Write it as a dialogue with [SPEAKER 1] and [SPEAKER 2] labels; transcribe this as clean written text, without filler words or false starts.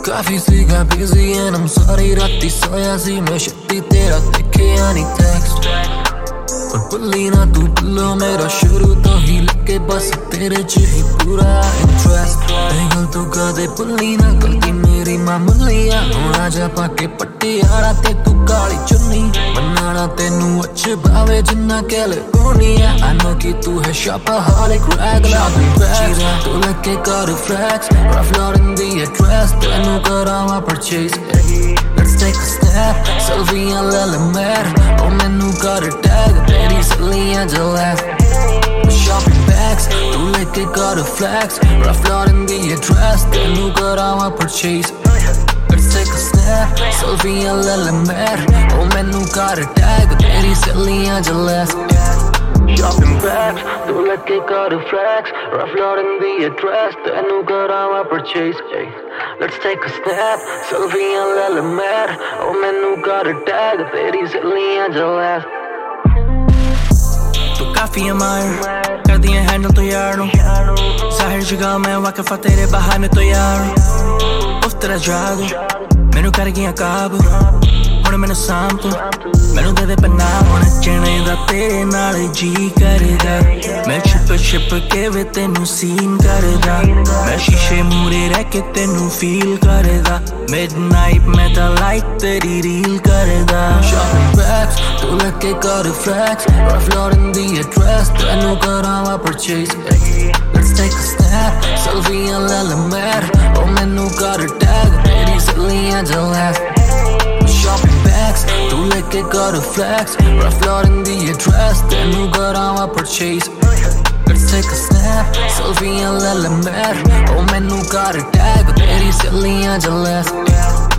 [SPEAKER 1] काफी सीगा busy and I'm sorry राती सोया सी मैं छत्ती तेरा देखिया नहीं text पर भुल्ली ना तू भुल्लो मेरा शुरू तो ही लगे बस तेरे च ही पूरा इंटरेस्ट गल तू कदे भुल्ली ना गलती मेरी मामूलिया हुण आजा पाके पटियाला ते तू काली चुन्नी बनाना तेनू अच्छे भावे जिन्ना कैलिफोर्निया I know कि तू है shopaholic regular तू लगे कर flex rough load in the address तेनू करावा purchase Let's take a step selfie and let it matter oh मैनू कर tag तेरी सलियां जलैस shopping bags तू लेके कर flex rough load in the address तेनू करावा purchase Let's take a step selfie and let it matter oh मैनू कर tag तेरी सलियां जलैस Shopping bags, तू लेके कर flex rough load in the address तेनू करावा purchase Let's take a step selfie and let it matter oh मैनू कर tag तेरी सलियां जलैस
[SPEAKER 2] तू काफी अमायर कर दिए हैंडल तो यार नु जाहिर जगह मैं वाकिफ तेरे बहाने तो यार उफ तेरा जादू मैनू कर गया काबू हुण मैनू साम तू मैनू दे दे पनाह हुण नचने दा तेरे नाल जी करदा मैं छिप के वे तेनू सीन करदा मैं शीशे मूरे रह के तेनू फील करदा मिडनाइट मैं ता लाइक तेरी रील करदा
[SPEAKER 1] Shopping bags, तू लेके कर flex rough load in the address तेनू करावा purchase Let's take a step selfie and let it matter oh मैनू कर tag तेरी सलियां जलैस Shopping bags, तू लेके कर flex rough load in the address तेनू करावा purchase Let's take a step selfie and let it matter oh मैनू कर tag तेरी सलियां जलैस